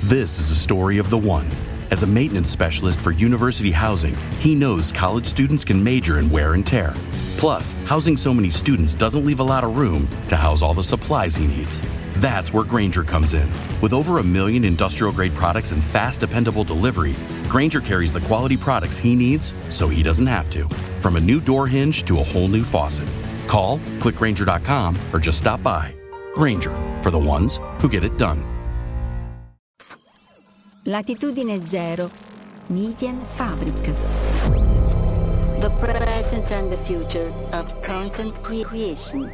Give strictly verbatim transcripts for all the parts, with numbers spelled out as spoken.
This is a story of the one. As a maintenance specialist for university housing, he knows college students can major in wear and tear. Plus, housing so many students doesn't leave a lot of room to house all the supplies he needs. That's where Grainger comes in. With over a million industrial-grade products and fast, dependable delivery, Grainger carries the quality products he needs so he doesn't have to. From a new door hinge to a whole new faucet. Call, click Grainger dot com, or just stop by. Grainger, for the ones who get it done. Latitudine zero, Median Fabric. The present and the future of content creation.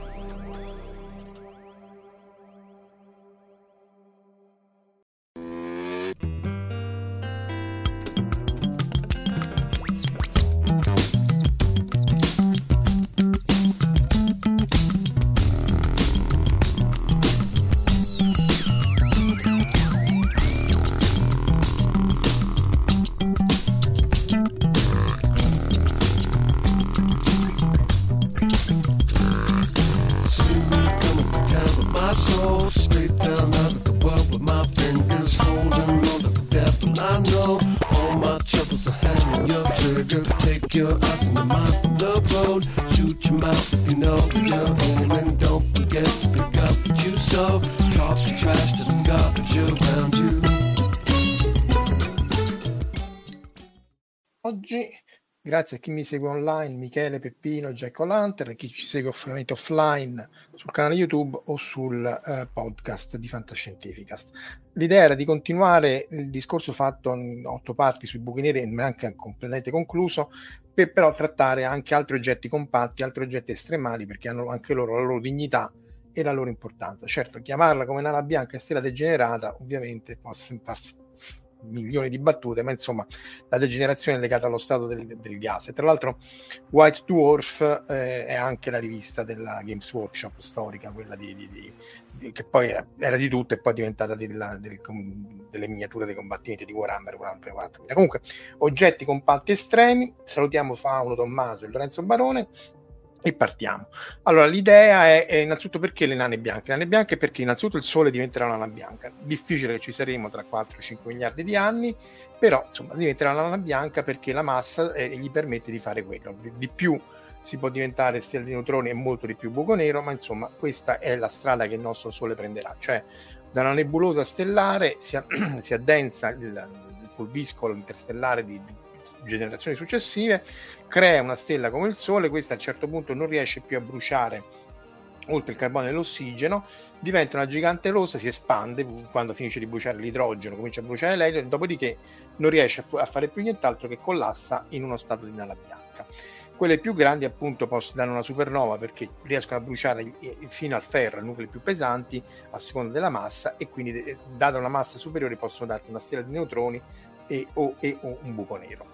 Oggi, grazie a chi mi segue online, Michele, Peppino, Jack O'Lantern, e chi ci segue ovviamente offline sul canale YouTube o sul eh, podcast di Fantascientificast. L'idea era di continuare il discorso fatto in otto parti sui buchi neri, ma anche completamente concluso, per però trattare anche altri oggetti compatti, altri oggetti estremali, perché hanno anche loro la loro dignità e la loro importanza. Certo, chiamarla come nana bianca e stella degenerata ovviamente può far milioni di battute, ma insomma la degenerazione è legata allo stato del, del gas. E tra l'altro White Dwarf eh, è anche la rivista della Games Workshop storica, quella di, di, di, di che poi era, era di tutto e poi è diventata della, del, delle miniature dei combattimenti di Warhammer quarantamila. Comunque, oggetti compatti estremi. Salutiamo Fauno, Tommaso e Lorenzo Barone e partiamo. Allora, l'idea è, è innanzitutto perché le nane bianche? Le nane bianche perché innanzitutto il Sole diventerà una nana bianca. Difficile che ci saremo tra quattro cinque miliardi di anni, però insomma diventerà una nana bianca perché la massa eh, gli permette di fare quello. Di, di più si può diventare stella di neutroni e molto di più buco nero, ma insomma questa è la strada che il nostro Sole prenderà. Cioè da una nebulosa stellare si, si addensa il, il pulviscolo interstellare di, di generazioni successive, crea una stella come il Sole. Questa a un certo punto non riesce più a bruciare oltre il carbone e l'ossigeno, diventa una gigante rossa, si espande quando finisce di bruciare l'idrogeno, comincia a bruciare l'elio, dopodiché non riesce a fare più nient'altro che collassa in uno stato di nana bianca. Quelle più grandi appunto possono dare una supernova perché riescono a bruciare fino al ferro, i nuclei più pesanti a seconda della massa, e quindi data una massa superiore possono darti una stella di neutroni e o, e o un buco nero.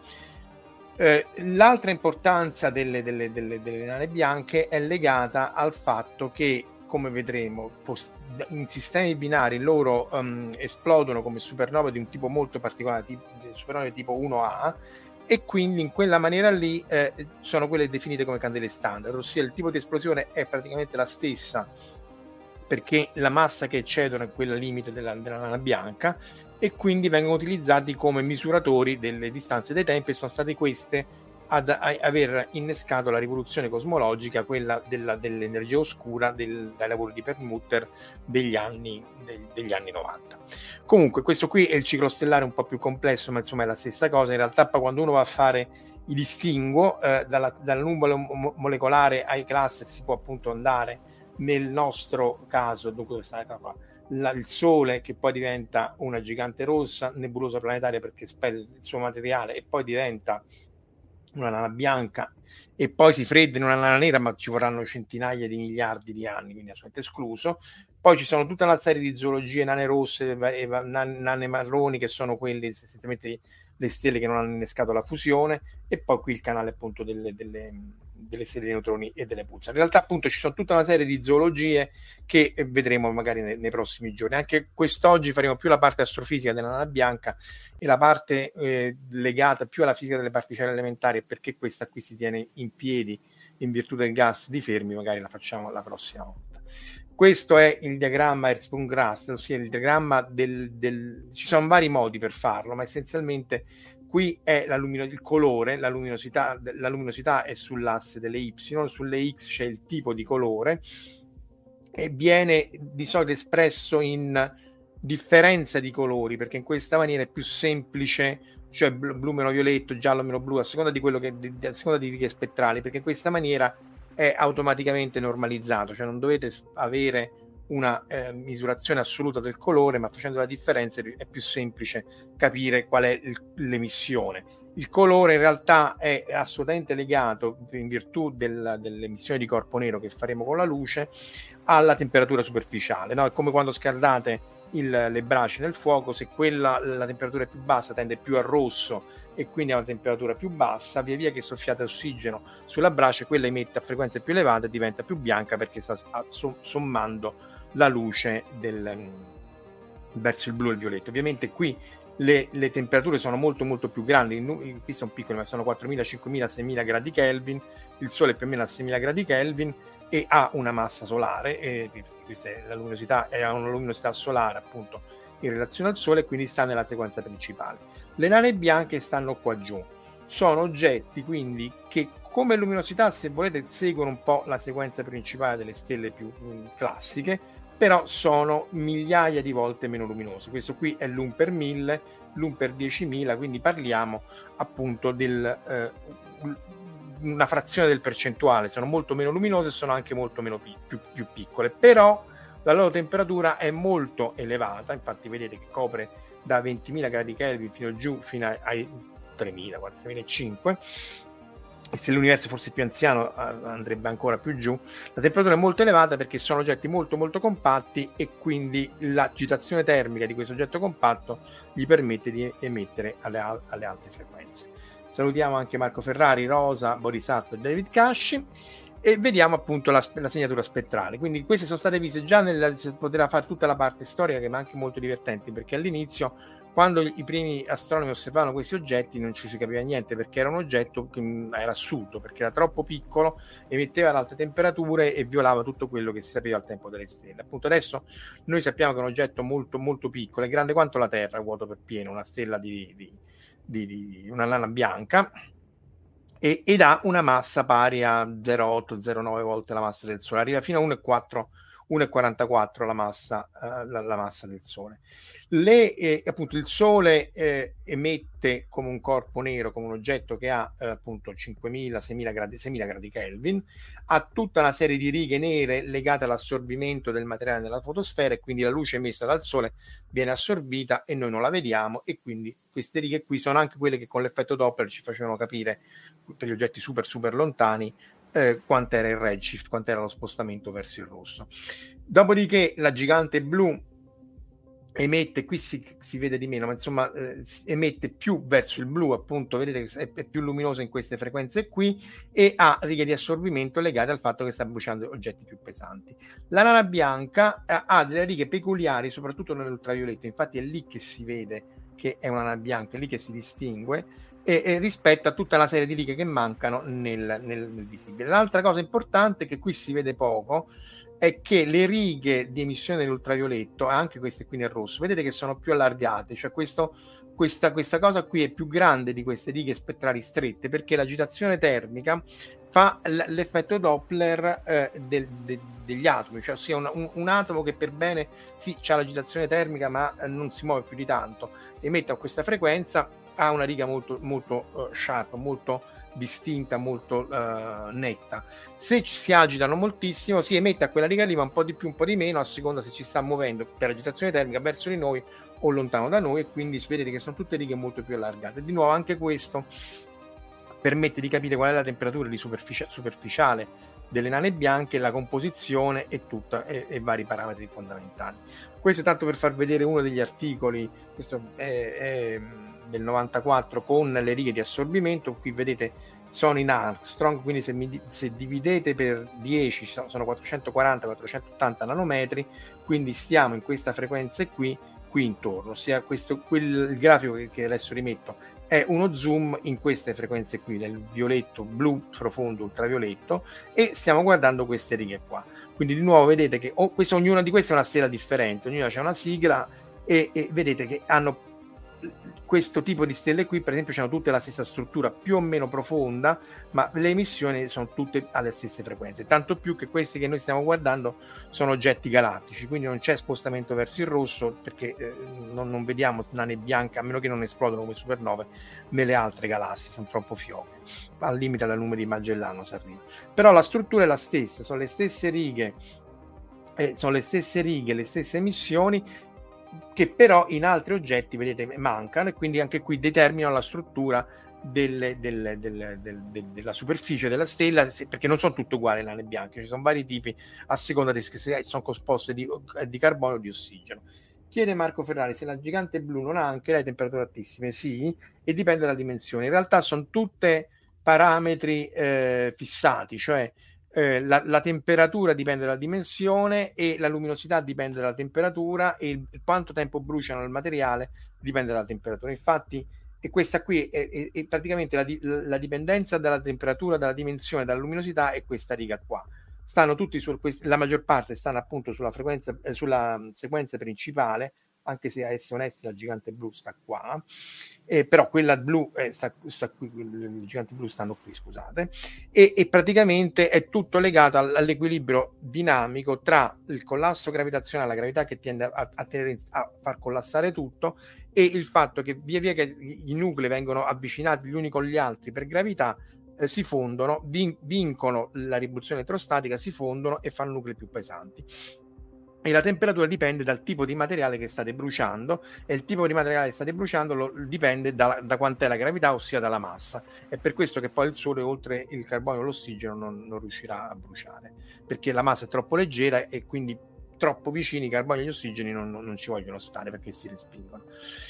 Eh, l'altra importanza delle, delle, delle, delle nane bianche è legata al fatto che, come vedremo, post- in sistemi binari loro um, esplodono come supernove di un tipo molto particolare, tipo, supernove tipo uno A, e quindi in quella maniera lì eh, sono quelle definite come candele standard, ossia il tipo di esplosione è praticamente la stessa perché la massa che eccedono è quella limite della, della nana bianca, e quindi vengono utilizzati come misuratori delle distanze dei tempi, e sono state queste ad a, aver innescato la rivoluzione cosmologica, quella della, dell'energia oscura del, dai lavori di Perlmutter degli anni, de, degli anni novanta. Comunque questo qui è il ciclo stellare un po' più complesso, ma insomma è la stessa cosa. In realtà poi quando uno va a fare i distinguo eh, dalla, dalla nuvola mo- molecolare ai cluster si può appunto andare, nel nostro caso, dunque questa qua, La, il Sole che poi diventa una gigante rossa, nebulosa planetaria perché spende il suo materiale e poi diventa una nana bianca e poi si fredda in una nana nera, ma ci vorranno centinaia di miliardi di anni, quindi assolutamente escluso. Poi ci sono tutta una serie di zoologie, nane rosse e nane marroni, che sono quelle essenzialmente le stelle che non hanno innescato la fusione, e poi qui il canale appunto delle, delle, delle stelle di neutroni e delle pulsar. In realtà appunto ci sono tutta una serie di zoologie che vedremo magari nei, nei prossimi giorni. Anche quest'oggi faremo più la parte astrofisica della nana bianca e la parte eh, legata più alla fisica delle particelle elementari, perché questa qui si tiene in piedi in virtù del gas di Fermi, magari la facciamo la prossima volta. Questo è il diagramma Hertzsprung-Rast, ossia il diagramma del, del... Ci sono vari modi per farlo, ma essenzialmente qui è la lumino... il colore, la luminosità, la luminosità è sull'asse delle Y, sulle X c'è il tipo di colore e viene di solito espresso in differenza di colori, perché in questa maniera è più semplice, cioè blu, blu meno violetto, giallo meno blu, a seconda di quello che a seconda di righe spettrali, perché in questa maniera è automaticamente normalizzato, cioè non dovete avere una eh, misurazione assoluta del colore, ma facendo la differenza è più semplice capire qual è il, l'emissione. Il colore in realtà è assolutamente legato, in virtù del, dell'emissione di corpo nero che faremo con la luce, alla temperatura superficiale, no? È come quando scaldate il, le braci nel fuoco, se quella la temperatura è più bassa tende più a rosso e quindi a una temperatura più bassa, via via che soffiate ossigeno sulla brace, quella emette a frequenze più elevate e diventa più bianca perché sta sommando la luce del, verso il blu e il violetto. Ovviamente qui le, le temperature sono molto molto più grandi, qui sono piccole ma sono quattromila, cinquemila, seimila gradi Kelvin, il sole è più o meno a seimila gradi Kelvin e ha una massa solare, e questa è la luminosità, è una luminosità solare appunto in relazione al sole, e quindi sta nella sequenza principale. Le nane bianche stanno qua giù, sono oggetti quindi che come luminosità, se volete, seguono un po' la sequenza principale delle stelle più mh, classiche, però sono migliaia di volte meno luminosi. Questo qui è l'uno per mille, l'uno per diecimila, quindi parliamo appunto del eh, una frazione del percentuale, sono molto meno luminose e sono anche molto meno pi- più, più piccole, però la loro temperatura è molto elevata, infatti vedete che copre da ventimila gradi Kelvin fino giù fino ai tremila, quattromilacinquecento, e se l'universo fosse più anziano andrebbe ancora più giù. La temperatura è molto elevata perché sono oggetti molto molto compatti e quindi l'agitazione termica di questo oggetto compatto gli permette di emettere alle, alle alte frequenze. Salutiamo anche Marco Ferrari, Rosa, Borisatto e David Casci e vediamo appunto la, la segnatura spettrale. Quindi queste sono state viste già nella, si potrà fare tutta la parte storica, che è anche molto divertente, perché all'inizio, quando i primi astronomi osservavano questi oggetti, non ci si capiva niente, perché era un oggetto che mh, era assurdo, perché era troppo piccolo, emetteva ad alte temperature e violava tutto quello che si sapeva al tempo delle stelle. Appunto adesso noi sappiamo che è un oggetto molto molto piccolo, è grande quanto la Terra, vuoto per pieno, una stella di, di, di, di una nana bianca, e, ed ha una massa pari a zero virgola otto zero virgola nove volte la massa del Sole, arriva fino a uno virgola quattro uno virgola quarantaquattro la massa, uh, la, la massa del Sole. Le, eh, appunto il Sole eh, emette come un corpo nero, come un oggetto che ha eh, appunto cinquemila, seimila gradi, seimila gradi Kelvin, ha tutta una serie di righe nere legate all'assorbimento del materiale nella fotosfera, e quindi la luce emessa dal Sole viene assorbita e noi non la vediamo, e quindi queste righe qui sono anche quelle che con l'effetto Doppler ci facevano capire, per gli oggetti super super lontani, Eh, quant'era il redshift, quant'era lo spostamento verso il rosso. Dopodiché la gigante blu emette, qui si, si vede di meno, ma insomma eh, emette più verso il blu, appunto vedete che è, è più luminosa in queste frequenze qui, e ha righe di assorbimento legate al fatto che sta bruciando oggetti più pesanti. La nana bianca eh, ha delle righe peculiari, soprattutto nell'ultravioletto, infatti è lì che si vede che è una nana bianca, è lì che si distingue, E, e rispetto a tutta la serie di righe che mancano nel, nel, nel visibile. L'altra cosa importante, che qui si vede poco, è che le righe di emissione dell'ultravioletto, anche queste qui nel rosso, vedete che sono più allargate, cioè questo, questa, questa cosa qui è più grande di queste righe spettrali strette, perché l'agitazione termica fa l- l'effetto Doppler eh, del, de, degli atomi, cioè ossia un, un, un atomo che per bene sì c'ha l'agitazione termica ma eh, non si muove più di tanto, emette a questa frequenza, ha una riga molto molto uh, sharp, molto distinta, molto uh, netta. Se si agitano moltissimo si emette a quella riga lì, ma un po' di più, un po' di meno, a seconda se ci sta muovendo per agitazione termica verso di noi o lontano da noi, e quindi vedete che sono tutte righe molto più allargate. Di nuovo anche questo permette di capire qual è la temperatura di superfici- superficiale delle nane bianche, la composizione e tutta, e, e vari parametri fondamentali. Questo è tanto per far vedere uno degli articoli, questo è, è del novantaquattro, con le righe di assorbimento. Qui vedete sono in Armstrong, quindi se, mi, se dividete per dieci sono quattrocentoquaranta quattrocentottanta nanometri, quindi stiamo in questa frequenza qui qui intorno, ossia questo, quel, il grafico che, che adesso rimetto è uno zoom in queste frequenze qui, del violetto, blu profondo, ultravioletto, e stiamo guardando queste righe qua. Quindi di nuovo vedete che oh, questa, ognuna di queste è una stella differente, ognuna c'è una sigla, e, e vedete che hanno questo tipo di stelle qui, per esempio, hanno tutte la stessa struttura più o meno profonda, ma le emissioni sono tutte alle stesse frequenze, tanto più che questi che noi stiamo guardando sono oggetti galattici, quindi non c'è spostamento verso il rosso, perché eh, non, non vediamo nane bianche, a meno che non esplodono come supernove nelle altre galassie, sono troppo fiocche, al limite alla numero di Magellano si arriva. Però la struttura è la stessa, sono le stesse righe, eh, sono le stesse righe, le stesse emissioni, che però in altri oggetti, vedete, mancano, e quindi anche qui determinano la struttura delle, delle, delle, delle, della superficie della stella, perché non sono tutte uguali le nane bianche, ci sono vari tipi a seconda di se sono composte di, di carbonio o di ossigeno. Chiede Marco Ferrari se la gigante blu non ha anche lei temperature altissime. Sì, e dipende dalla dimensione. In realtà sono tutte parametri eh, fissati, cioè Eh, la, la temperatura dipende dalla dimensione e la luminosità dipende dalla temperatura, e il, il quanto tempo bruciano il materiale dipende dalla temperatura. Infatti, e questa qui è, è, è praticamente la, la dipendenza dalla temperatura, dalla dimensione, dalla luminosità, è questa riga qua. Stanno tutti su quest- la maggior parte stanno appunto sulla frequenza, eh, sulla sequenza principale, anche se a essere onesti la gigante blu sta qua, eh, però quella blu eh, sta, sta qui, i giganti blu stanno qui, scusate, e, e praticamente è tutto legato all'equilibrio dinamico tra il collasso gravitazionale, la gravità che tende a, a, tenere, a far collassare tutto, e il fatto che via via che i nuclei vengono avvicinati gli uni con gli altri per gravità, eh, si fondono, vin- vincono la ribuzione elettrostatica, si fondono e fanno nuclei più pesanti. E la temperatura dipende dal tipo di materiale che state bruciando, e il tipo di materiale che state bruciando lo, dipende da, da quant'è la gravità, ossia dalla massa. È per questo che poi il Sole, oltre il carbonio e l'ossigeno, non, non riuscirà a bruciare, perché la massa è troppo leggera e quindi troppo vicini i carbonio e gli ossigeni non, non, non ci vogliono stare, perché si respingono.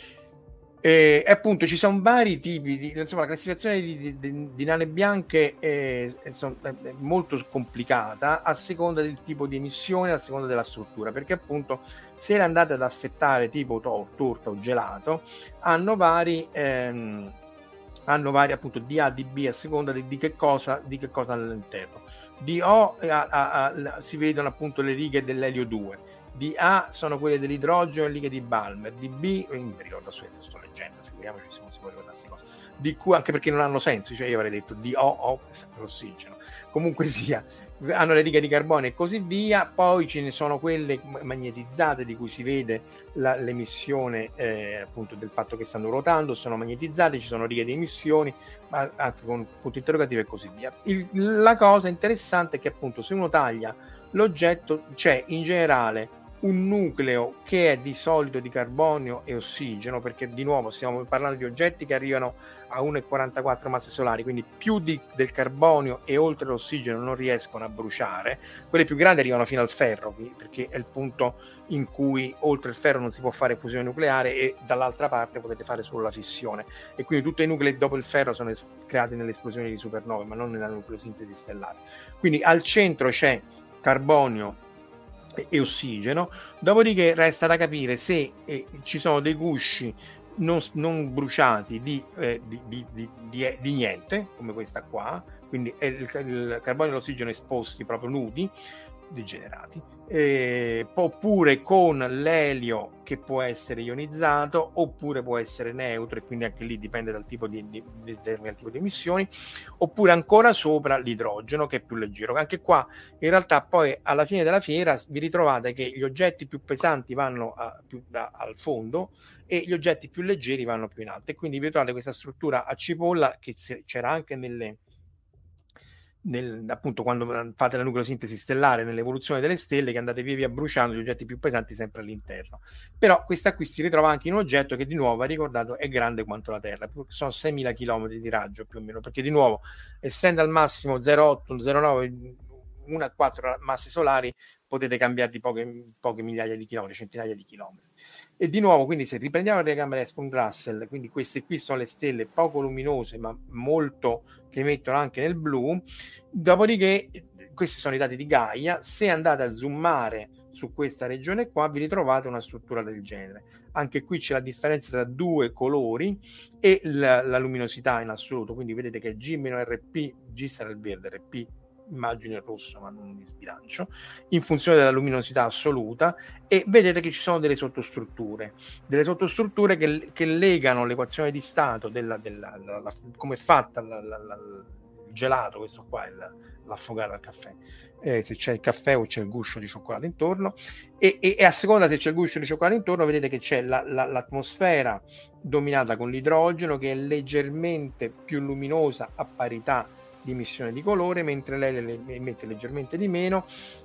E appunto ci sono vari tipi di, insomma, la classificazione di, di, di nane bianche è, è, è molto complicata a seconda del tipo di emissione, a seconda della struttura, perché appunto se le andate ad affettare tipo to- torta o gelato, hanno vari ehm, hanno vari appunto D A, D B, a seconda di, di che cosa di che cosa all'interno. D O a, a, a, si vedono appunto le righe dell'elio due, di A sono quelle dell'idrogeno e le righe di Balmer, di B, non mi ricordo, sto leggendo, figuriamoci se non si può ricordare queste cose, di Q, anche perché non hanno senso, cioè io avrei detto di O, O, l'ossigeno, comunque sia, hanno le righe di carbonio e così via. Poi ce ne sono quelle magnetizzate, di cui si vede la, l'emissione eh, appunto del fatto che stanno ruotando, sono magnetizzate, ci sono righe di emissioni, ma anche con punto interrogativo e così via. Il, la cosa interessante è che appunto se uno taglia l'oggetto c'è in generale un nucleo che è di solito di carbonio e ossigeno, perché di nuovo stiamo parlando di oggetti che arrivano a uno virgola quarantaquattro masse solari, quindi più di, del carbonio e oltre l'ossigeno non riescono a bruciare. Quelle più grandi arrivano fino al ferro, perché è il punto in cui oltre il ferro non si può fare fusione nucleare e dall'altra parte potete fare solo la fissione, e quindi tutti i nuclei dopo il ferro sono es- creati nelle esplosioni di supernove, ma non nella nucleosintesi stellare. Quindi al centro c'è carbonio e ossigeno, dopodiché resta da capire se eh, ci sono dei gusci non, non bruciati di, eh, di, di, di, di, di niente, come questa qua, quindi è il, il carbonio e l'ossigeno esposti proprio nudi, degenerati, eh, oppure con l'elio che può essere ionizzato, oppure può essere neutro, e quindi anche lì dipende dal tipo di, di, di, dal tipo di emissioni, oppure ancora sopra l'idrogeno che è più leggero. Anche qua in realtà poi alla fine della fiera vi ritrovate che gli oggetti più pesanti vanno a, più da, al fondo, e gli oggetti più leggeri vanno più in alto, e quindi vi trovate questa struttura a cipolla che c'era anche nelle Nel, appunto quando fate la nucleosintesi stellare, nell'evoluzione delle stelle, che andate via via bruciando gli oggetti più pesanti sempre all'interno. Però questa qui si ritrova anche in un oggetto che di nuovo, ha ricordato, è grande quanto la Terra, sono seimila chilometri di raggio più o meno, perché di nuovo, essendo al massimo zero virgola otto, zero virgola nove, uno a quattro masse solari, potete cambiare di poche, poche migliaia di chilometri, centinaia di chilometri. E di nuovo, quindi se riprendiamo le camere Espen-Russell, quindi queste qui sono le stelle poco luminose ma molto, che emettono anche nel blu. Dopodiché questi sono i dati di Gaia. Se andate a zoomare su questa regione qua, vi ritrovate una struttura del genere. Anche qui c'è la differenza tra due colori e la, la luminosità in assoluto, quindi vedete che G meno R P, G sarà il verde, R P immagino il rosso, ma non mi sbilancio, in funzione della luminosità assoluta, e vedete che ci sono delle sottostrutture, delle sottostrutture che, che legano l'equazione di stato della, della, la, la, come è fatta la, la, la, il gelato, questo qua è l'affogato al caffè, eh, se c'è il caffè o c'è il guscio di cioccolato intorno, e, e, e a seconda se c'è il guscio di cioccolato intorno vedete che c'è la, la, l'atmosfera dominata con l'idrogeno, che è leggermente più luminosa a parità di emissione di colore, mentre lei le emette leggermente di meno.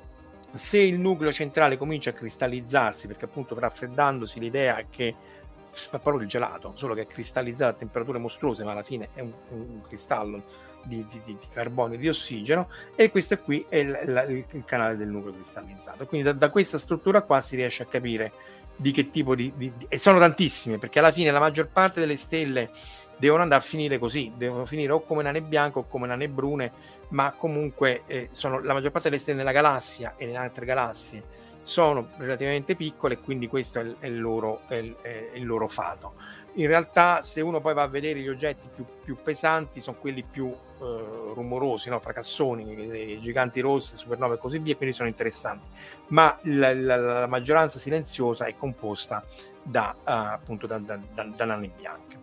Se il nucleo centrale comincia a cristallizzarsi, perché appunto raffreddandosi l'idea è che fa proprio il gelato, solo che è cristallizzato a temperature mostruose, ma alla fine è un, un cristallo di, di, di carbonio e di ossigeno, e questo qui è il, il, il canale del nucleo cristallizzato. Quindi da, da questa struttura qua si riesce a capire di che tipo di, di, di... e sono tantissime, perché alla fine la maggior parte delle stelle devono andare a finire così, devono finire o come nane bianche o come nane brune, ma comunque eh, sono la maggior parte delle stelle nella galassia e nelle altre galassie sono relativamente piccole, quindi questo è il, è il, loro, è il, è il loro fato. In realtà, se uno poi va a vedere gli oggetti più, più pesanti, sono quelli più eh, rumorosi, no? Fracassoni, giganti rossi, supernove e così via, quindi sono interessanti, ma la, la, la maggioranza silenziosa è composta da, uh, appunto da, da, da, da nane bianche.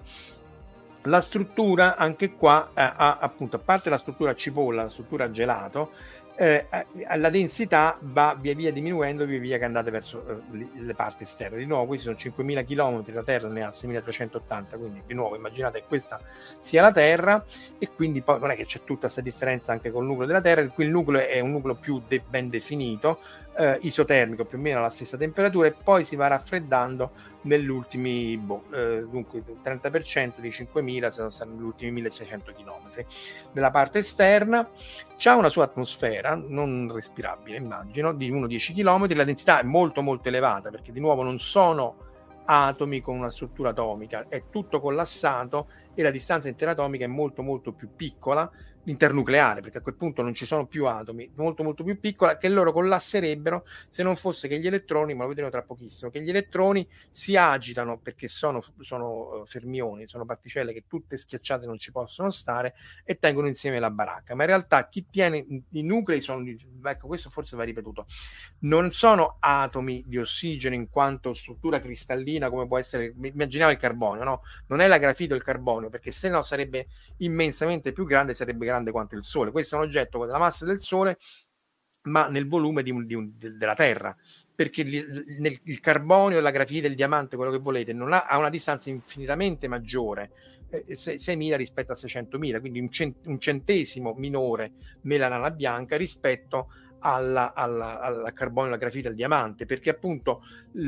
La struttura anche qua eh, ha appunto, a parte la struttura cipolla, la struttura gelato, eh, la densità va via via diminuendo via via che andate verso eh, le parti esterne. Di nuovo questi sono cinquemila chilometri, la Terra ne ha seimilatrecentottanta, quindi di nuovo immaginate che questa sia la Terra, e quindi poi non è che c'è tutta questa differenza anche col nucleo della Terra. Qui il nucleo è un nucleo più de- ben definito, eh, isotermico, più o meno alla stessa temperatura, e poi si va raffreddando negli ultimi boh, eh, dunque il trenta per cento di cinquemila saranno gli ultimi milleseicento chilometri. Nella parte esterna c'ha una sua atmosfera non respirabile, immagino, di uno virgola dieci chilometri. La densità è molto molto elevata, perché di nuovo non sono atomi con una struttura atomica, è tutto collassato, e la distanza interatomica è molto molto più piccola, internucleare, perché a quel punto non ci sono più atomi, molto molto più piccola, che loro collasserebbero se non fosse che gli elettroni, ma lo vedremo tra pochissimo, che gli elettroni si agitano perché sono, sono fermioni, sono particelle che tutte schiacciate non ci possono stare, e tengono insieme la baracca. Ma in realtà chi tiene i nuclei sono, ecco, questo forse va ripetuto, non sono atomi di ossigeno in quanto struttura cristallina come può essere, immaginavo il carbonio, no? Non è la grafite o il carbonio, perché se no sarebbe immensamente più grande, sarebbe grande quanto il Sole. Questo è un oggetto con la massa del Sole, ma nel volume di un, di un, della Terra, perché il, nel, il carbonio, la grafite, il diamante, quello che volete, non ha, ha una distanza infinitamente maggiore, eh, seimila rispetto a seicentomila, quindi un, cent, un centesimo minore nella nana bianca rispetto alla, alla, alla carbonio, alla grafite, al diamante, perché appunto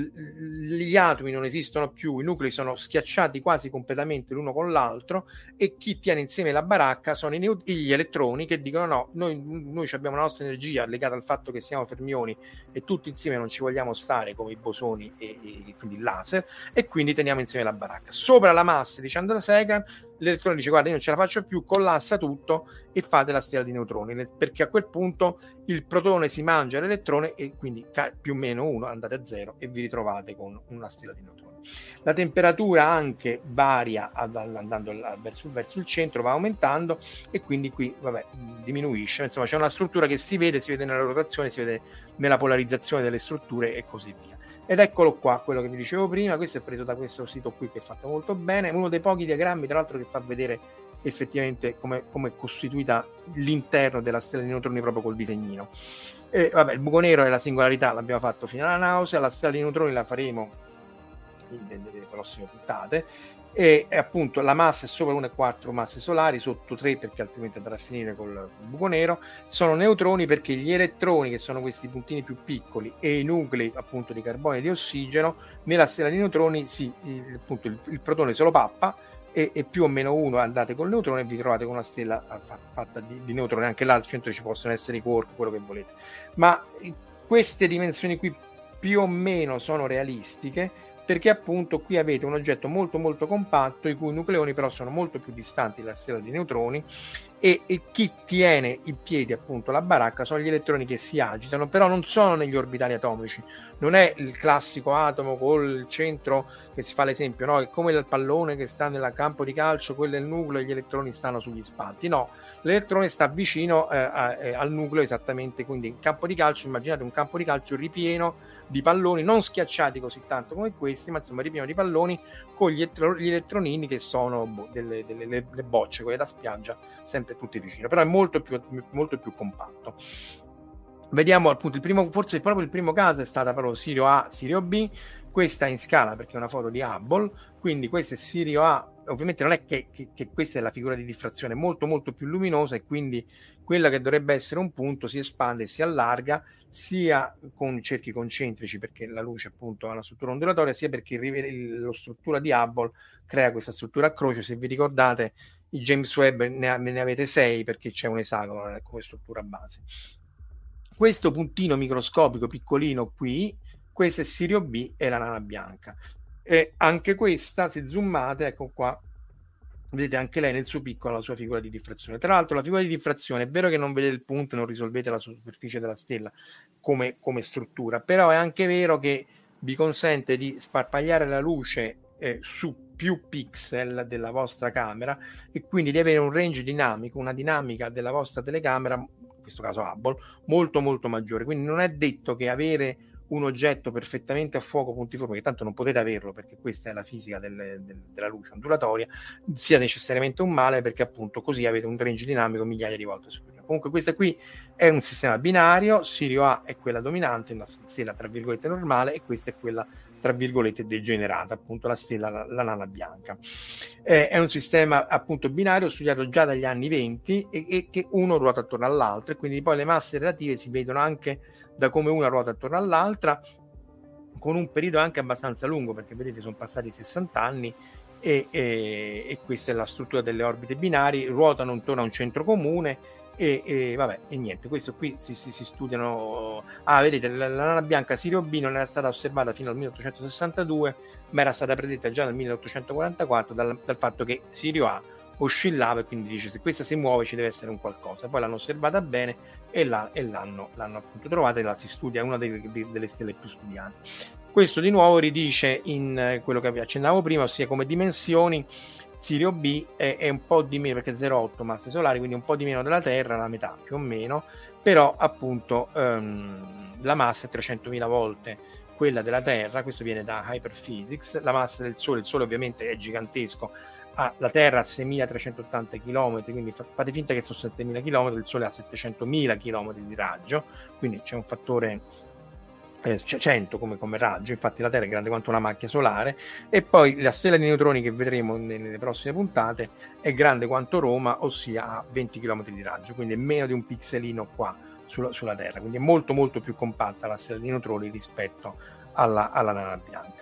gli atomi non esistono più, i nuclei sono schiacciati quasi completamente l'uno con l'altro, e chi tiene insieme la baracca sono i neut- gli elettroni, che dicono no, noi, noi abbiamo la nostra energia legata al fatto che siamo fermioni e tutti insieme non ci vogliamo stare, come i bosoni e, e quindi il laser, e quindi teniamo insieme la baracca. Sopra la massa di Chandrasekhar l'elettrone dice guarda, io non ce la faccio più, collassa tutto e fate la stella di neutroni, perché a quel punto il protone si mangia l'elettrone e quindi più o meno uno, andate a zero e vi ritrovate con una stella di neutroni. La temperatura anche varia andando verso, verso il centro, va aumentando, e quindi qui vabbè, diminuisce. Insomma, c'è una struttura che si vede, si vede nella rotazione, si vede nella polarizzazione delle strutture e così via. Ed eccolo qua, quello che vi dicevo prima. Questo è preso da questo sito qui, che è fatto molto bene, uno dei pochi diagrammi tra l'altro che fa vedere effettivamente come è costituita l'interno della stella di neutroni proprio col disegnino. E vabbè, il buco nero è la singolarità, l'abbiamo fatto fino alla nausea. La stella di neutroni la faremo nelle prossime puntate, e, e appunto la massa è sopra uno virgola quattro masse solari, sotto tre perché altrimenti andrà a finire col buco nero. Sono neutroni perché gli elettroni, che sono questi puntini più piccoli, e i nuclei appunto di carbonio e di ossigeno, nella stella di neutroni si, il, appunto il, il protone se lo pappa, e, e più o meno uno andate col neutrone e vi trovate con una stella fatta di, di neutroni. Anche là al centro ci possono essere i quark, quello che volete, ma queste dimensioni qui più o meno sono realistiche, perché appunto qui avete un oggetto molto molto compatto, i cui nucleoni però sono molto più distanti dalla stella di neutroni, e, e chi tiene in piedi appunto la baracca sono gli elettroni che si agitano, però non sono negli orbitali atomici, non è il classico atomo col centro che si fa l'esempio, no? È come il pallone che sta nel campo di calcio, quello è il nucleo e gli elettroni stanno sugli spalti. No, l'elettrone sta vicino eh, a, eh, al nucleo esattamente, quindi il campo di calcio, immaginate un campo di calcio ripieno di palloni, non schiacciati così tanto come questi, ma insomma ripieno di palloni con gli, elettro- gli eletronini che sono boh, delle, delle le, le bocce, quelle da spiaggia, sempre tutti vicino, però è molto più, molto più compatto. Vediamo appunto il primo, forse proprio il primo caso è stata proprio Sirio A, Sirio B. Questa è in scala perché è una foto di Hubble, quindi questo è Sirio A. Ovviamente non è che, che, che questa è la figura di diffrazione molto molto più luminosa, e quindi quella che dovrebbe essere un punto si espande e si allarga sia con cerchi concentrici, perché la luce appunto ha una struttura ondulatoria, sia perché la struttura di Hubble crea questa struttura a croce. Se vi ricordate, il James Webb ne, ha, ne avete sei perché c'è un esagono come struttura base. Questo puntino microscopico piccolino qui, questo è Sirio B e la nana bianca. E anche questa, se zoomate, ecco qua, vedete anche lei nel suo piccolo la sua figura di diffrazione. Tra l'altro la figura di diffrazione è vero che non vedete il punto e non risolvete la superficie della stella come, come struttura, però è anche vero che vi consente di sparpagliare la luce eh, su più pixel della vostra camera, e quindi di avere un range dinamico, una dinamica della vostra telecamera, in questo caso Hubble, molto molto maggiore. Quindi non è detto che avere un oggetto perfettamente a fuoco puntiforme, che tanto non potete averlo perché questa è la fisica del, del, della luce ondulatoria, sia necessariamente un male, perché appunto così avete un range dinamico migliaia di volte superiore. Comunque questo qui è un sistema binario, Sirio A è quella dominante, una stella tra virgolette normale, e questa è quella tra virgolette degenerata, appunto la stella, la, la nana bianca. Eh, è un sistema appunto binario studiato già dagli anni venti, e, e che uno ruota attorno all'altro, e quindi poi le masse relative si vedono anche da come una ruota attorno all'altra, con un periodo anche abbastanza lungo, perché vedete sono passati sessanta anni, e, e, e questa è la struttura delle orbite binari, ruotano intorno a un centro comune, e, e vabbè, e niente, questo qui si, si, si studiano. Ah, vedete, la, la nana bianca Sirio B non era stata osservata fino al milleottocentosessantadue, ma era stata predetta già nel milleottocentoquarantaquattro dal, dal fatto che Sirio A oscillava, e quindi dice se questa si muove ci deve essere un qualcosa. Poi l'hanno osservata bene e, la, e l'hanno, l'hanno appunto trovata, e la si studia, è una delle, delle stelle più studiate. Questo di nuovo ridice in quello che vi accennavo prima, ossia come dimensioni Sirio B è, è un po' di meno, perché è zero virgola otto masse solari, quindi un po' di meno della Terra, la metà più o meno, però appunto um, la massa è trecentomila volte quella della Terra. Questo viene da Hyperphysics. La massa del Sole, il Sole ovviamente è gigantesco, ha la Terra a seimilatrecentottanta chilometri, quindi fate finta che sono settemila chilometri, il Sole ha settecentomila chilometri di raggio, quindi c'è un fattore eh, cento come, come raggio. Infatti la Terra è grande quanto una macchia solare, e poi la stella di neutroni che vedremo nelle prossime puntate è grande quanto Roma, ossia ha venti chilometri di raggio, quindi è meno di un pixelino qua sulla, sulla Terra, quindi è molto molto più compatta la stella di neutroni rispetto alla, alla nana bianca.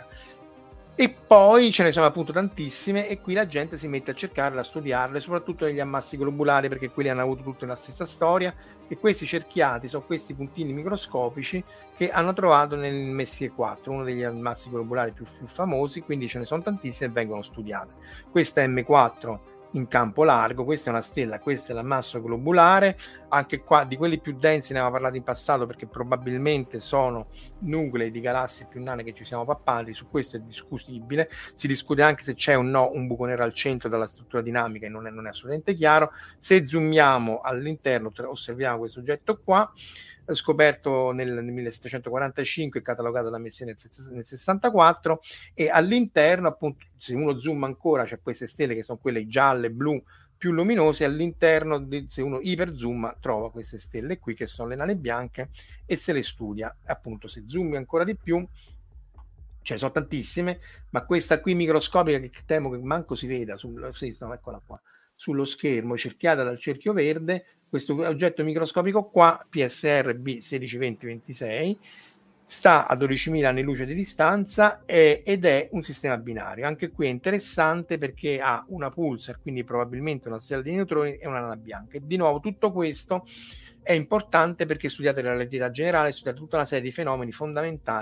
E poi ce ne sono appunto tantissime, e qui la gente si mette a cercarle, a studiarle, soprattutto negli ammassi globulari, perché quelli hanno avuto tutta la stessa storia, e questi cerchiati sono questi puntini microscopici che hanno trovato nel Messier quattro, uno degli ammassi globulari più, più famosi, quindi ce ne sono tantissime e vengono studiate. Questa è M quattro in campo largo, questa è una stella, questo è l'ammasso globulare. Anche qua di quelli più densi ne avevamo parlato in passato, perché probabilmente sono nuclei di galassie più nane che ci siamo pappati. Su questo è discutibile, si discute anche se c'è o no un buco nero al centro dalla struttura dinamica, e non è, non è assolutamente chiaro. Se zoomiamo all'interno osserviamo questo oggetto qua, scoperto nel, nel millesettecentoquarantacinque e catalogato da Messier nel, nel sessantaquattro, e all'interno appunto, se uno zoom ancora, c'è queste stelle che sono quelle gialle, blu, più luminose. All'interno di, se uno iperzooma, trova queste stelle qui che sono le nane bianche, e se le studia. Appunto, se zoomi ancora di più ce ne sono tantissime, ma questa qui microscopica, che temo che manco si veda sul, sì, no, eccola qua sullo schermo, cerchiata dal cerchio verde, questo oggetto microscopico qua, P S R B uno sei due zero due sei, sta a dodicimila anni luce di distanza, è, ed è un sistema binario. Anche qui è interessante perché ha una pulsar, quindi probabilmente una stella di neutroni, e una nana bianca. E di nuovo tutto questo è importante perché studiate la relatività generale, studiate tutta una serie di fenomeni fondamentali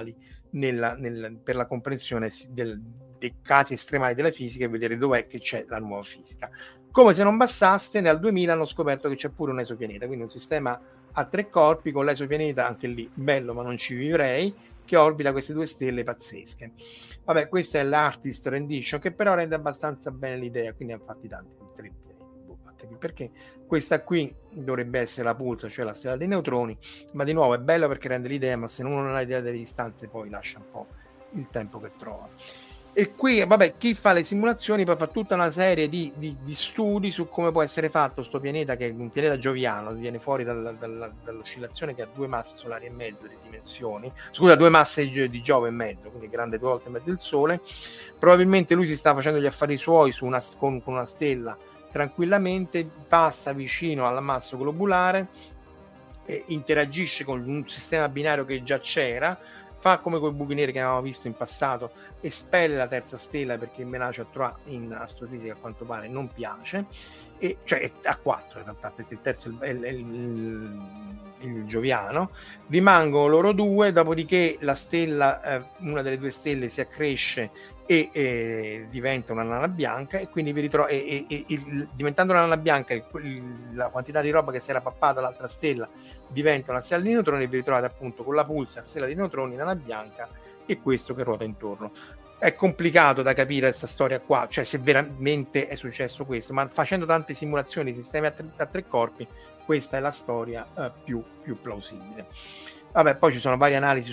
nella, nel, per la comprensione del, dei casi estremali della fisica e vedere dov'è che c'è la nuova fisica. Come se non bastasse, nel duemila hanno scoperto che c'è pure un esopianeta, quindi un sistema a tre corpi con l'esopianeta, anche lì bello ma non ci vivrei, che orbita queste due stelle pazzesche. Vabbè, questa è l'Artist Rendition, che però rende abbastanza bene l'idea, quindi hanno fatti tanti tre pianeti, perché questa qui dovrebbe essere la Pulsar, cioè la stella dei neutroni, ma di nuovo è bello perché rende l'idea, ma se uno non ha idea delle distanze poi lascia un po' il tempo che trova. E qui, vabbè, chi fa le simulazioni poi fa tutta una serie di, di, di studi su come può essere fatto sto pianeta, che è un pianeta gioviano, viene fuori dal, dal, dall'oscillazione, che ha due masse solari e mezzo di dimensioni, scusa, due masse di Giove e mezzo, quindi grande due volte e mezzo il Sole. Probabilmente lui si sta facendo gli affari suoi su una, con, con una stella tranquillamente, passa vicino all'ammasso globulare, eh, interagisce con un sistema binario che già c'era, fa come quei buchi neri che avevamo visto in passato, espelle la terza stella perché il Menaccio a Trois in astrofisica a quanto pare non piace, e cioè a quattro in realtà, perché il terzo è il, è il, il, il Gioviano. Rimangono loro due, dopodiché la stella, eh, una delle due stelle si accresce e eh, diventa una nana bianca, e quindi vi ritrovo, e, e, e, diventando una nana bianca il, il, la quantità di roba che si era pappata l'altra stella diventa una stella di neutroni, e vi ritrovate appunto con la Pulsar, stella di neutroni, nana bianca, e questo che ruota intorno. È complicato da capire questa storia qua, cioè se veramente è successo questo, ma facendo tante simulazioni di sistemi a tre, a tre corpi, questa è la storia uh, più, più plausibile. Vabbè, poi ci sono varie analisi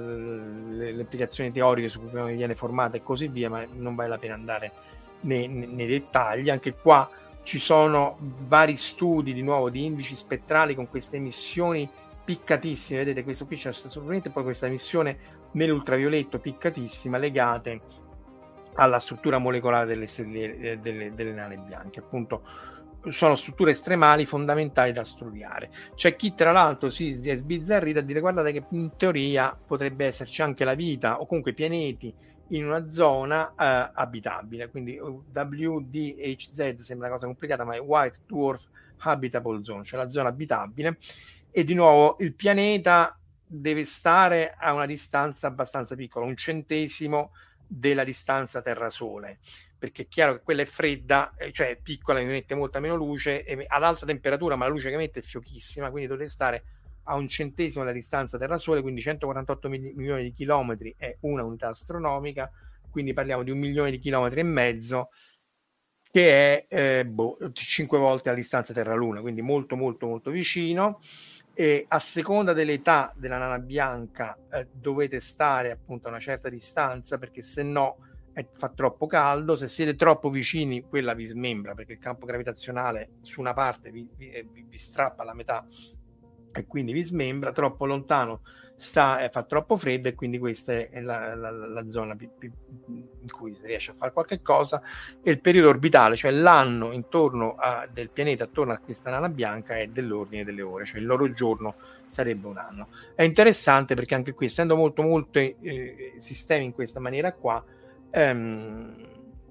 sulle implicazioni teoriche su come viene formata e così via, ma non vale la pena andare nei, nei dettagli. Anche qua ci sono vari studi di nuovo di indici spettrali con queste emissioni piccatissime, vedete questo qui c'è assolutamente, poi questa emissione nell'ultravioletto piccatissima legate alla struttura molecolare delle, delle, delle, delle nane bianche, appunto sono strutture estremali fondamentali da studiare. C'è chi tra l'altro si è sbizzarrito a dire guardate che in teoria potrebbe esserci anche la vita o comunque pianeti in una zona eh, abitabile, quindi W D H Z sembra una cosa complicata, ma è White Dwarf Habitable Zone, cioè la zona abitabile, e di nuovo il pianeta deve stare a una distanza abbastanza piccola, un centesimo della distanza Terra-Sole, perché è chiaro che quella è fredda, cioè è piccola, emette molta meno luce, ad alta temperatura, ma la luce che emette è fiochissima, quindi dovete stare a un centesimo della distanza Terra-Sole, quindi centoquarantotto milioni di chilometri è una unità astronomica, quindi parliamo di un milione di chilometri e mezzo, che è eh, boh, cinque volte la distanza Terra-Luna, quindi molto molto molto vicino. E a seconda dell'età della nana bianca eh, dovete stare appunto a una certa distanza, perché se no è, fa troppo caldo. Se siete troppo vicini quella vi smembra, perché il campo gravitazionale su una parte vi, vi, vi strappa la metà e quindi vi smembra. Troppo lontano sta, eh, fa troppo freddo, e quindi questa è la, la, la zona più, più, in cui si riesce a fare qualche cosa. E il periodo orbitale, cioè l'anno intorno a, del pianeta attorno a questa nana bianca, è dell'ordine delle ore, cioè il loro giorno sarebbe un anno. È interessante perché anche qui, essendo molto molto eh, sistemi in questa maniera qua, ehm,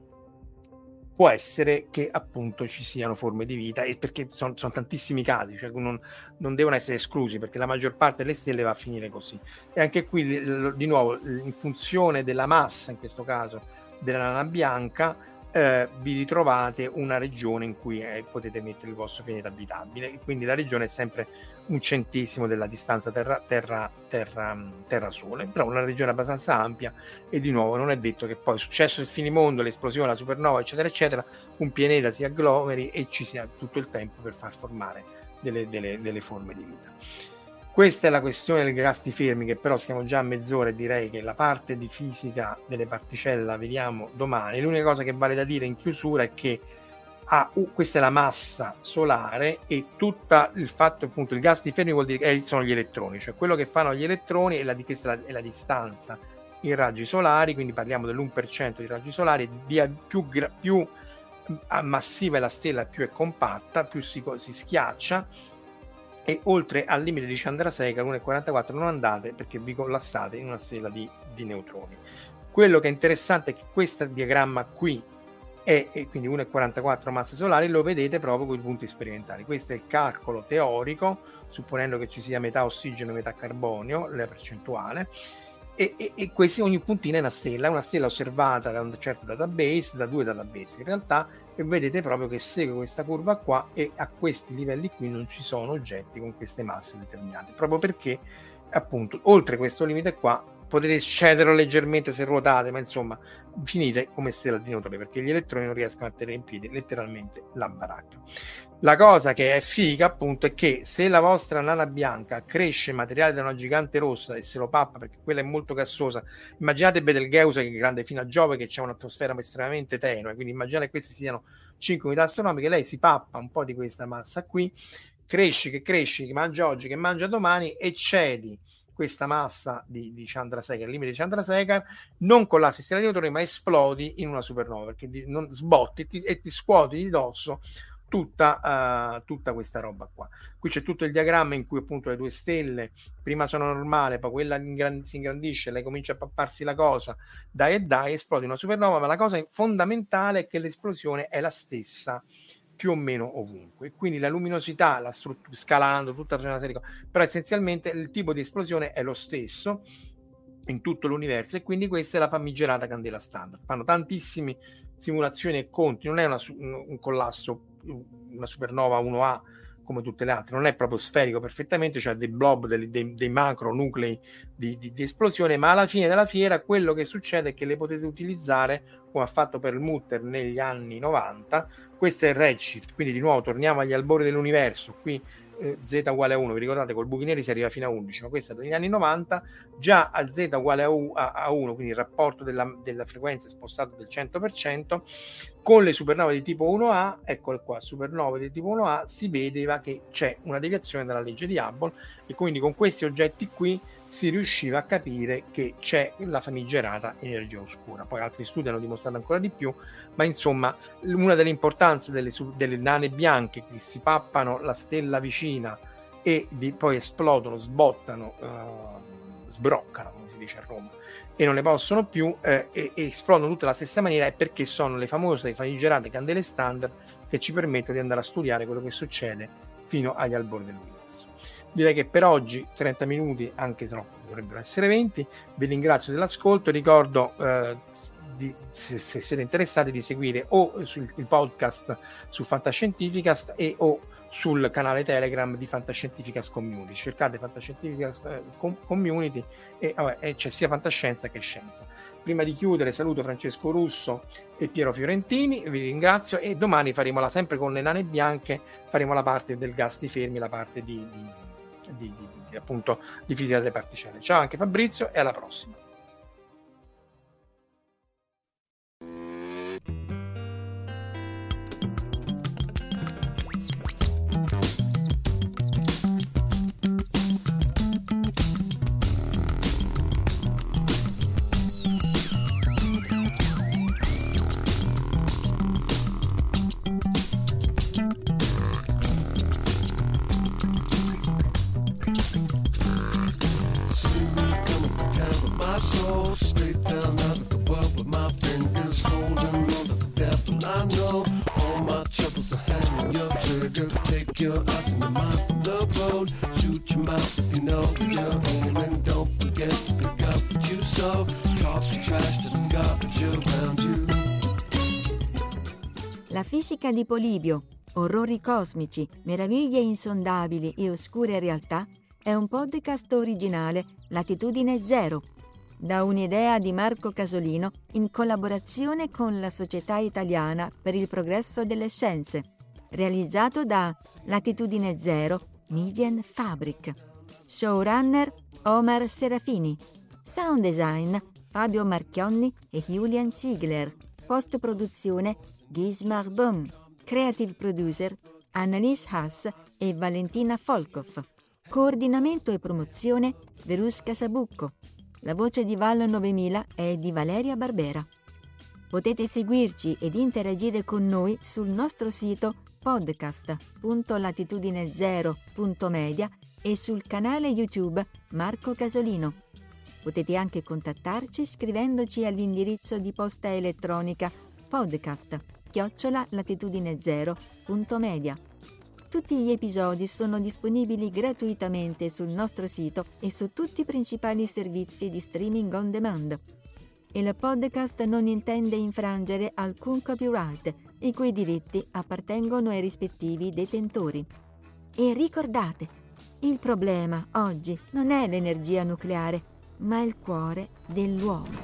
può essere che appunto ci siano forme di vita, e perché sono, sono tantissimi casi, cioè non, non devono essere esclusi, perché la maggior parte delle stelle va a finire così. E anche qui di nuovo, in funzione della massa, in questo caso della nana bianca, eh, vi ritrovate una regione in cui eh, potete mettere il vostro pianeta abitabile, quindi la regione è sempre un centesimo della distanza terra, terra, terra, terra Sole, però una regione abbastanza ampia. E di nuovo non è detto che poi, successo il finimondo, l'esplosione, la supernova eccetera eccetera, un pianeta si agglomeri e ci sia tutto il tempo per far formare delle, delle, delle forme di vita. Questa è la questione dei grasti fermi, che però siamo già a mezz'ora e direi che la parte di fisica delle particelle la vediamo domani. L'unica cosa che vale da dire in chiusura è che ah, uh, questa è la massa solare, e tutto il fatto, appunto, il gas di Fermi vuol dire che sono gli elettroni, cioè quello che fanno gli elettroni è la, di questa è la, è la distanza in raggi solari, quindi parliamo dell'uno per cento di raggi solari. Via più, più massiva è la stella, più è compatta, più si, si schiaccia, e oltre al limite di Chandrasekhar uno virgola quarantaquattro non andate, perché vi collassate in una stella di, di neutroni. Quello che è interessante è che questo diagramma qui è, è quindi uno virgola quarantaquattro masse solari, lo vedete proprio con i punti sperimentali. Questo è il calcolo teorico, supponendo che ci sia metà ossigeno e metà carbonio, la percentuale, e, e, e questi, ogni puntina è una stella, è una stella osservata da un certo database, da due database in realtà, e vedete proprio che segue questa curva qua, e a questi livelli qui non ci sono oggetti con queste masse determinate, proprio perché appunto oltre questo limite qua potete scederlo leggermente se ruotate, ma insomma finite come stella di neutroni, perché gli elettroni non riescono a tenere in piedi letteralmente la baracca. La cosa che è figa appunto è che se la vostra nana bianca cresce materiale da una gigante rossa e se lo pappa, perché quella è molto gassosa, immaginate Betelgeuse che è grande fino a Giove, che c'è un'atmosfera estremamente tenue, quindi immaginate che queste siano cinque unità astronomiche, lei si pappa un po' di questa massa qui, cresci che cresci, che mangia oggi, che mangia domani, eccedi questa massa di, di Chandrasekhar, il limite di Chandrasekhar, non collassi stella di neutroni, ma esplodi in una supernova, perché di, non sbotti ti, e ti scuoti di dosso tutta, uh, tutta questa roba qua. Qui c'è tutto il diagramma in cui appunto le due stelle prima sono normali, poi quella ingran- si ingrandisce, lei comincia a papparsi la cosa, dai e dai, esplode una supernova, ma la cosa fondamentale è che l'esplosione è la stessa più o meno ovunque, quindi la luminosità, la struttura, scalando tutta una serie di cose, però essenzialmente il tipo di esplosione è lo stesso in tutto l'universo, e quindi questa è la famigerata candela standard. Fanno tantissime simulazioni e conti, non è una, un collasso, una supernova uno A come tutte le altre, non è proprio sferico perfettamente, cioè dei blob, dei, dei, dei macro nuclei di, di, di esplosione, ma alla fine della fiera quello che succede è che le potete utilizzare come ha fatto per il Mutter negli anni novanta. Questo è il redshift, quindi di nuovo torniamo agli albori dell'universo, qui eh, z uguale a uno, vi ricordate col buchi neri si arriva fino a undici, ma questa è degli anni novanta, già a z uguale a, U, a, a uno, quindi il rapporto della, della frequenza è spostato del cento per cento, con le supernove di tipo uno A, eccole qua, supernove di tipo uno A, si vedeva che c'è una deviazione dalla legge di Hubble, e quindi con questi oggetti qui si riusciva a capire che c'è la famigerata energia oscura. Poi altri studi hanno dimostrato ancora di più, ma insomma una delle importanze delle, delle nane bianche che si pappano la stella vicina e di, poi esplodono, sbottano, uh, sbroccano, come si dice a Roma, e non ne possono più, eh, e, e esplodono tutte alla stessa maniera, è perché sono le famose famigerate candele standard che ci permettono di andare a studiare quello che succede fino agli albori dell'universo. Direi che per oggi trenta minuti, anche troppo, dovrebbero essere venti. Vi ringrazio dell'ascolto, ricordo eh, di, se, se siete interessati di seguire o sul il podcast su Fantascientificast e o sul canale Telegram di Fantascientificast Community. Cercate Fantascientificast eh, Community e, vabbè, e c'è sia fantascienza che scienza. Prima di chiudere saluto Francesco Russo e Piero Fiorentini, vi ringrazio, e domani faremo la, sempre con le nane bianche, faremo la parte del gas di Fermi, la parte di, di, di, di, di appunto di fisica delle particelle. Ciao anche Fabrizio e alla prossima. soul straight down out of the world with my fingers holding on to the devil I know. All my troubles are hanging your trigger. Take your eyes and your mind from the road. Shoot your mouth if you know you're aiming. Don't forget to pick up what you sow. Toss the trash to the garbage around you. La fisica di Polibio, orrori cosmici, meraviglie insondabili e oscure realtà è un podcast originale Latitudine Zero, da un'idea di Marco Casolino in collaborazione con la Società Italiana per il Progresso delle Scienze, realizzato da Latitudine Zero Median Fabric. Showrunner Omar Serafini. Sound design Fabio Marchionni e Julian Ziegler. Post-produzione Gismar Böhm. Creative producer Annalise Haas e Valentina Folkov. Coordinamento e promozione Verusca Sabucco. La voce di Val novemila è di Valeria Barbera. Potete seguirci ed interagire con noi sul nostro sito podcast punto latitudine zero punto media e sul canale YouTube Marco Casolino. Potete anche contattarci scrivendoci all'indirizzo di posta elettronica podcast chiocciola latitudine zero punto media. Tutti gli episodi sono disponibili gratuitamente sul nostro sito e su tutti i principali servizi di streaming on demand. Il podcast non intende infrangere alcun copyright, i cui diritti appartengono ai rispettivi detentori. E ricordate, il problema oggi non è l'energia nucleare, ma il cuore dell'uomo.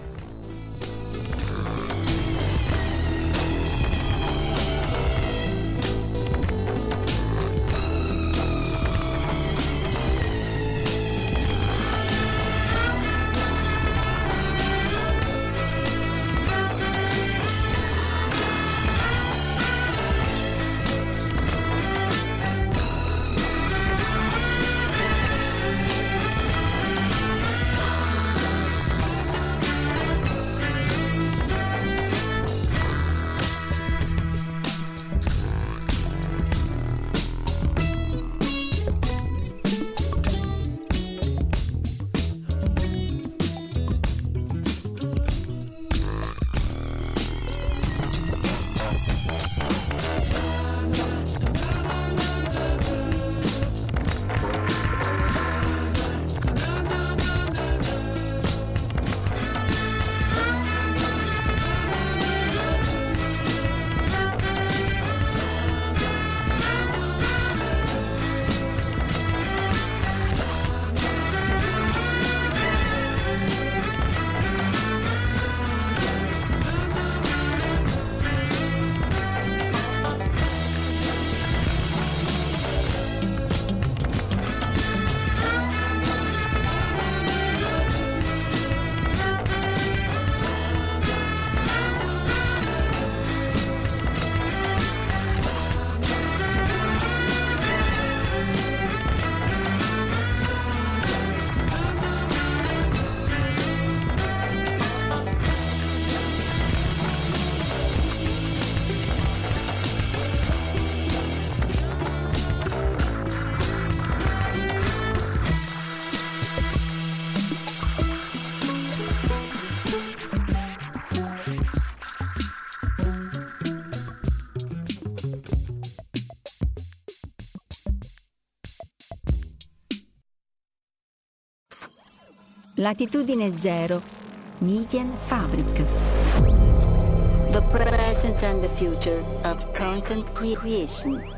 Latitudine Zero, Medienfabrik. The present and the future of content creation.